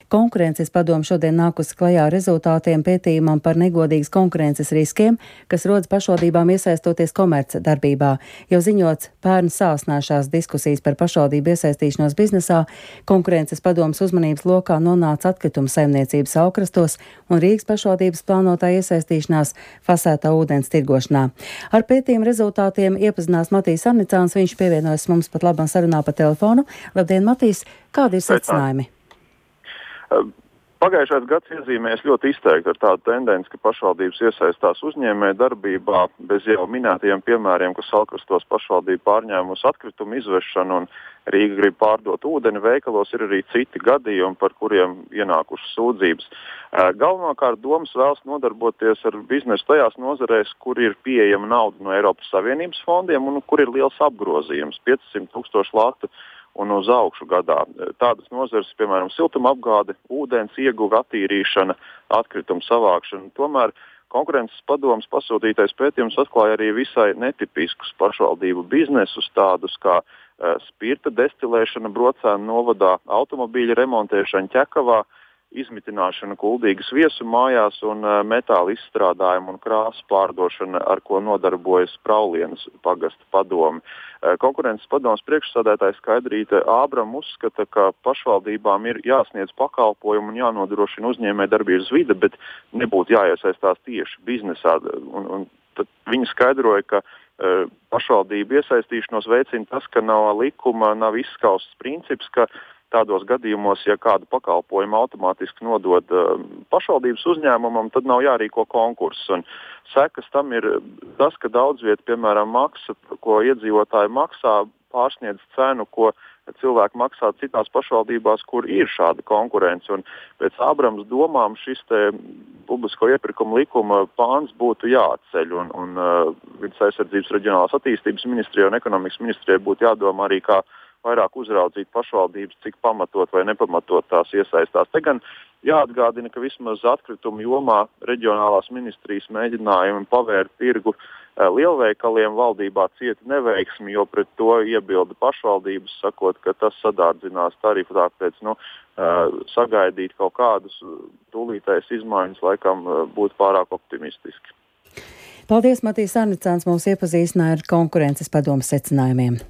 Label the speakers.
Speaker 1: Konkurences padome šodien nākusi klajā ar rezultātiem pētījumam par negodīgas konkurences riskiem, kas rodas pašvaldībām iesaistoties komercdarbībā. Jau ziņots pērn sāsnājušās diskusijas par pašvaldību iesaistīšanos biznesā, Konkurences padomes uzmanības lokā nonāca atkrituma saimniecības Aukrastos un Rīgas pašvaldības plānotā iesaistīšanās fasētā ūdens tirgošanā. Ar pētījuma rezultātiem iepazinās Matīs Sarnicāns, viņš pievienojas mums pat labam sarunā pa telefonu. Labdien, Matīs, kādi ir secinājumi?
Speaker 2: Pagājušais gads iezīmējas ļoti izteikti ar tādu tendenci, ka pašvaldības iesaistās uzņēmēju darbībā bez jau minētajiem piemēriem, ka Salkrastos pašvaldība pārņēmusi atkritumu izvešanu un Rīga grib pārdot ūdeni. Veikalos ir arī citi gadījumi, par kuriem ienākušas sūdzības. Galvenokārt domas vēlas nodarboties ar biznesu tajās nozarēs, kur ir pieejama nauda no Eiropas Savienības fondiem un kur ir liels apgrozījums - 500 000 latu un uz augšu gadā. Tādas nozares, piemēram, siltumapgāde, ūdens ieguve, attīrīšana, atkritumu savākšana. Tomēr Konkurences padomes pasūtītais pētījums atklāja arī visai netipiskus pašvaldību biznesus, tādus kā spirta destilēšana Brocēnu novadā, automobīļa remontēšana Ķekavā, izmitināšana Kuldīgas viesu mājās un metāla izstrādājumu un krāsu pārdošana, ar ko nodarbojas Praulienas pagasta padome. Konkurences padomes priekšsādātājs Skaidrīte Ābram uzskata, ka pašvaldībām ir jāsniedz pakalpojumu un jānodrošina uzņēmējdarbības vide, bet nebūtu jāiesaistās tieši biznesā. Un tad viņi skaidroja, ka pašvaldību iesaistīšanos veicina tas, ka nav likuma, nav izskausts princips, ka tādos gadījumos, ja kādu pakalpojumu automātiski nodod pašvaldības uzņēmumam, tad nav jārīko konkurss. Un sekas tam ir tas, ka daudz viet, piemēram, maksa, ko iedzīvotāji maksā, pārsniedz cenu, ko cilvēki maksā citās pašvaldībās, kur ir šāda konkurence. Un pēc Ābrams domām šis te publisko iepirkumu likuma pāns būtu jāatceļ. Un Vides aizsardzības reģionālās attīstības ministrijai un ekonomikas ministrijai būtu jādomā arī, kā vairāk uzraudzīt pašvaldības, cik pamatot vai nepamatot tās iesaistās. Te gan jāatgādina, ka vismaz atkritumu jomā reģionālās ministrijas mēģinājumi pavērt tirgu lielveikaliem valdībā cieta neveiksmi, jo pret to iebilda pašvaldības, sakot, ka tas sadārdzinās tarifu, tāpēc sagaidīt kaut kādus tūlītējas izmaiņas laikam būtu pārāk optimistiski.
Speaker 1: Paldies, Matīs Sarnicāns, mūs iepazīstināja ar Konkurences padomes secinājumiem.